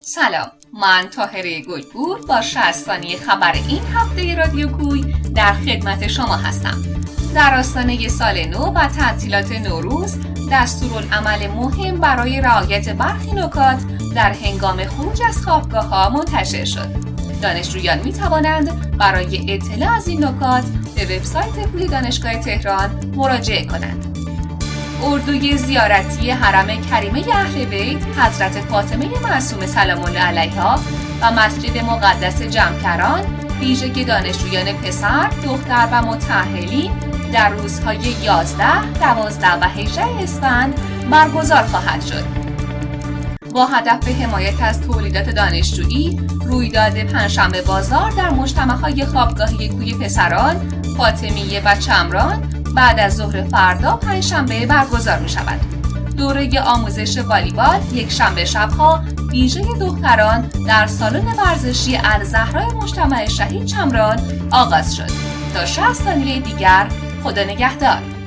سلام، من طاهره گلپور با 60 ثانیه خبر این هفته رادیو کوی در خدمت شما هستم. در آستانه سال نو و تعطیلات نوروز، دستورالعمل مهم برای رعایت برخی نکات در هنگام خروج از خوابگاه‌ها منتشر شد. دانشجویان می توانند برای اطلاع از این نکات به وبسایت کوی دانشگاه تهران مراجعه کنند. اردوی زیارتی حرم کریمه اهل بیت حضرت فاطمه معصومه سلام الله علیها و مسجد مقدس جمکران ویژگی دانشجویان پسر، دختر و متأهلین در روزهای 11, 12 و 18 اسفند برگزار خواهد شد. با هدف حمایت از تولیدات دانشجویی، رویداد پنجشنبه بازار در مجتمع‌های خوابگاهی کوی پسران، فاطمیه و چمران بعد از ظهر فردا پنجشنبه برگزار می شود. دوره آموزش والیبال یک شنبه شبها ویژه دختران در سالن ورزشی الزهرا مجتمع شهید چمران آغاز شد. تا 60 ثانیه دیگر، خدا نگهدار.